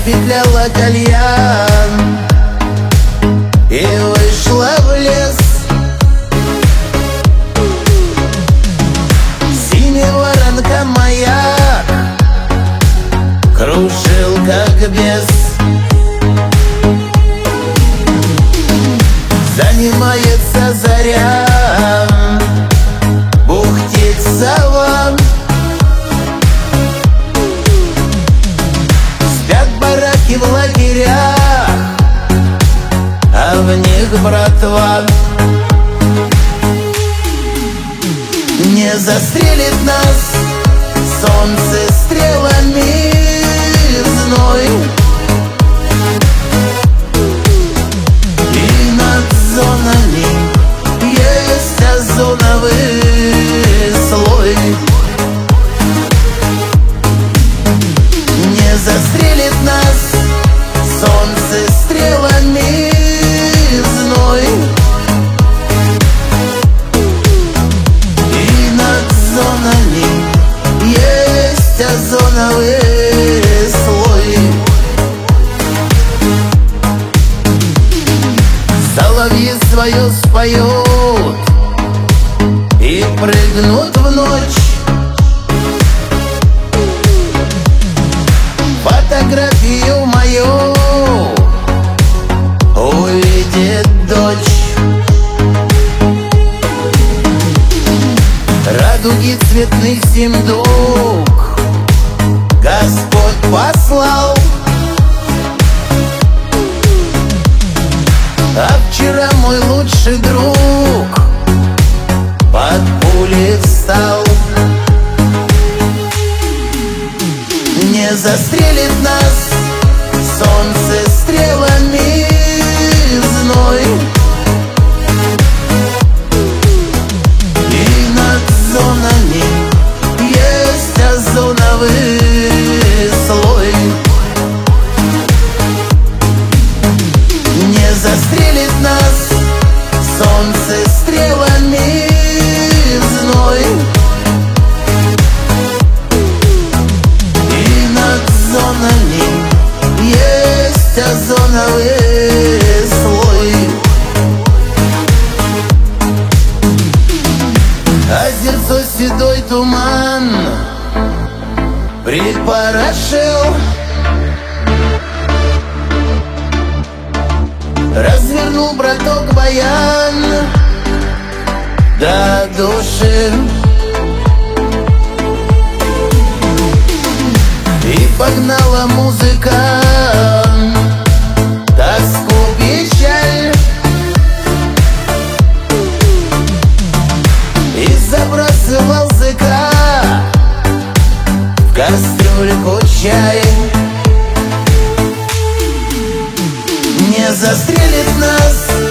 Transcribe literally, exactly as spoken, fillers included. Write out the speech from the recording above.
отпетляла кальян и вышла в лес. Синий воронка маяк кружил как бес. Занимается заря, бухтит сова. Спят бараки в лагерях, а в них братва. Не застрелит нас солнце стрелами в зной, и над зонами есть озоновый слой. Не застрелит нас солнце стрелами в зной, и над зонами есть озоновый слой. Соловьи свое споют и прыгнут в ночь. Фотографию мою увидит дочь. Радуги цветных семь дуг Господь послал, а вчера мой лучший друг под пули встал. Не застрелит нас солнце стрелами в зной, и над зонами есть озоновый слой. Не застрелит нас солнце стрелами в зной, и над зонами есть озоновый слой. Озерцо седой туман припорошил, развернул браток баян до души и погнала музыка тоску, печаль, и забрасывал зыка в кастрюльку чай. Не застрелит нас